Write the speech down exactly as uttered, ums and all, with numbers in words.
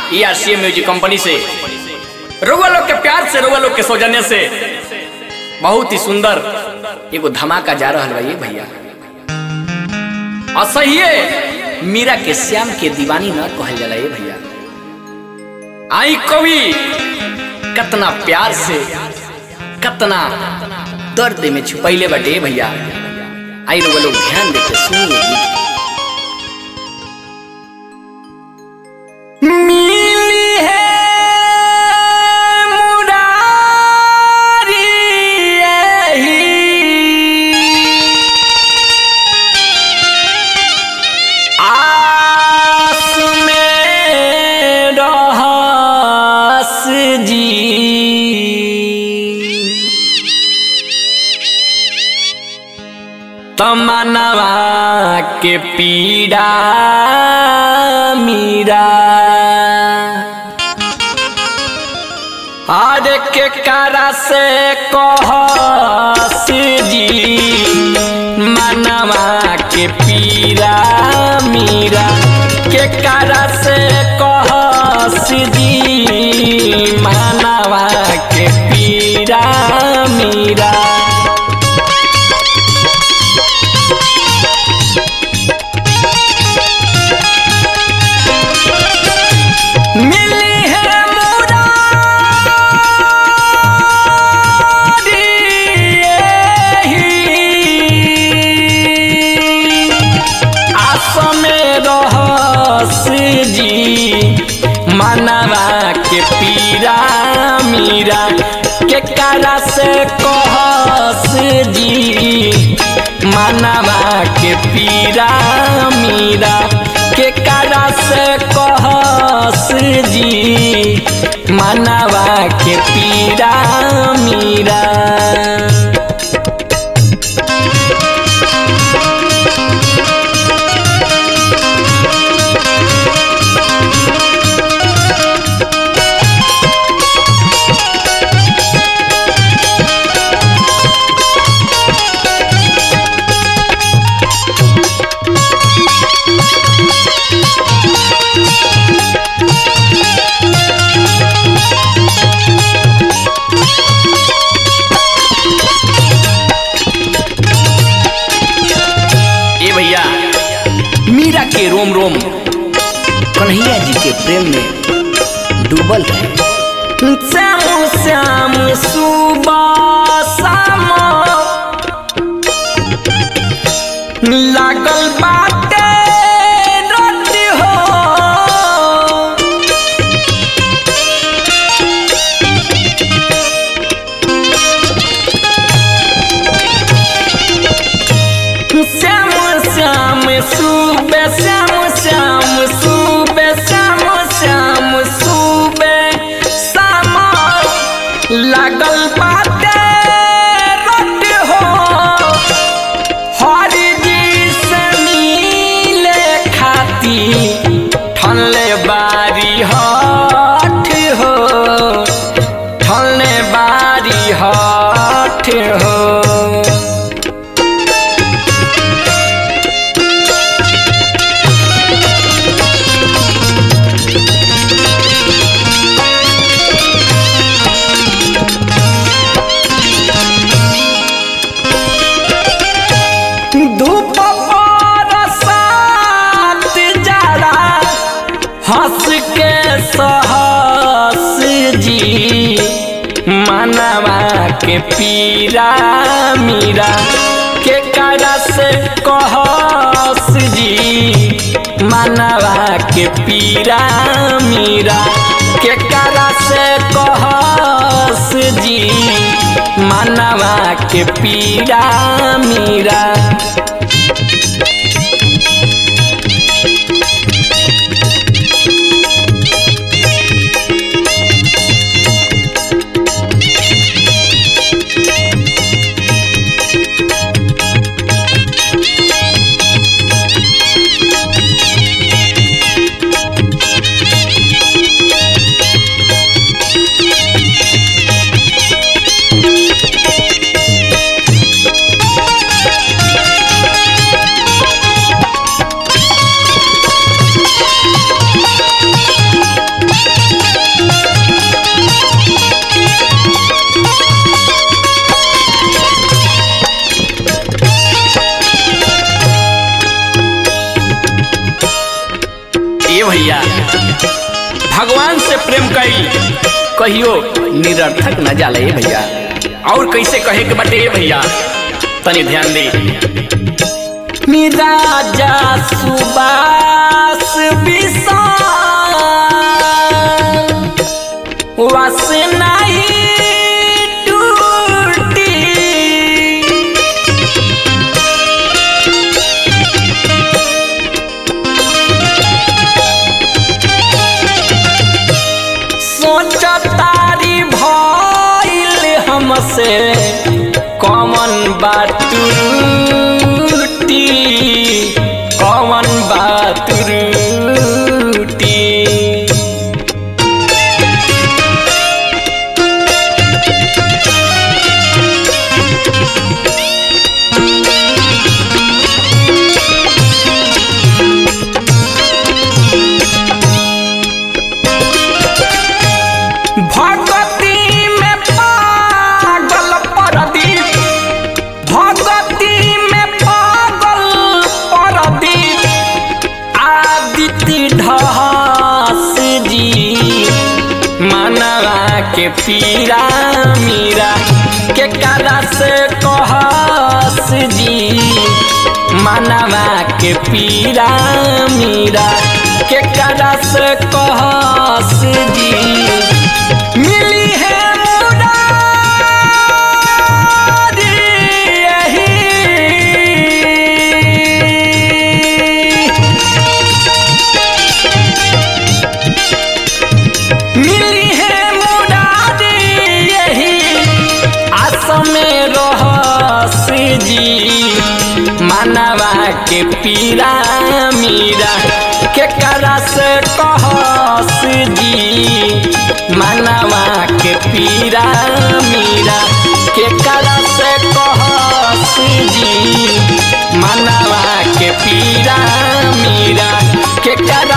ई R C M music company से रउआ लोग के प्यार से, रउआ लोग के सौजन्य से बहुत ही सुंदर एगो धमाका जा रहा है भैया। असहिए मीरा के श्याम के दीवानी न कहल जाला ये भैया। आई कवि कतना प्यार से, कतना दर्द में छुपैले बटे भैया। आई रउआ लोग ध्यान देके सुनिए। तमन्ना के पीड़ा मीरा आज के कारा से कहस जी, मनवा के पीड़ा मीरा के कारा से कहस जी, मनवा के पीड़ा मीरा। मनवा के पीड़ा मीरा के कारा से कहस जी, मनवा के पीड़ा मीरा के कारा से कहस जी, मनवा के पीड़ा मीरा। मीरा के रोम रोम कन्हैया जी के प्रेम में डूबल है। श्याम श्याम सुबह शाम लागल बाटे रोटी हो, श्याम श्याम सुबह श्याम श्याम सुबह श्याम श्याम सुबह शाम लागल बाटे रोटी हो, हरि जी से मिले खाती ठनले बारी हठ हो, ठनले बारी हठ हो। हंस के सहस जी, मनवा के पीड़ा मीरा के कारा से कहस जी, मनवा के पीड़ा मीरा के कारा से कहस जी, मनवा के पीड़ा मीरा। भगवान से प्रेम कई कहियो निरर्थक न जाला ये भैया। और कैसे कहे के बाटे ये भैया तनी ध्यान दे। राजा सुबास विशाल वासना टूटी सोचतारी भइल हमसे कौन बात कौन बात रूटी भगती में पागल परदीप भगती में पागल ढास जी मनवा के पीरा मीरा के करा से कहस जी मनवा के पीरा मीरा के करा से कहस जी मिली है मनवा के पीरा मीरा के करा से कहस जी मनवा के पीरा मीरा के करा से कहस जी मनवा के पीरा मीरा के करा